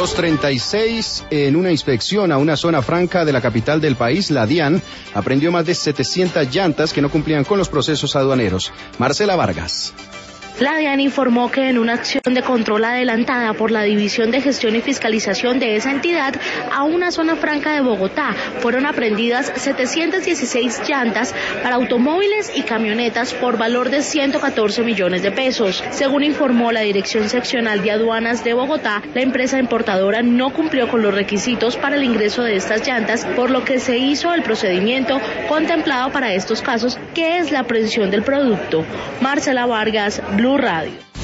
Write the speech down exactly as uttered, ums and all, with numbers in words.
dos treinta y seis, en una inspección a una zona franca de la capital del país, la DIAN aprendió más de setecientas llantas que no cumplían con los procesos aduaneros. Marcela Vargas. La DIAN informó que en una acción de control adelantada por la División de Gestión y Fiscalización de esa entidad a una zona franca de Bogotá fueron apreendidas setecientas dieciséis llantas para automóviles y camionetas por valor de ciento catorce millones de pesos. Según informó la Dirección Seccional de Aduanas de Bogotá, la empresa importadora no cumplió con los requisitos para el ingreso de estas llantas, por lo que se hizo el procedimiento contemplado para estos casos, que es la aprehensión del producto. Marcela Vargas, Blue Radio.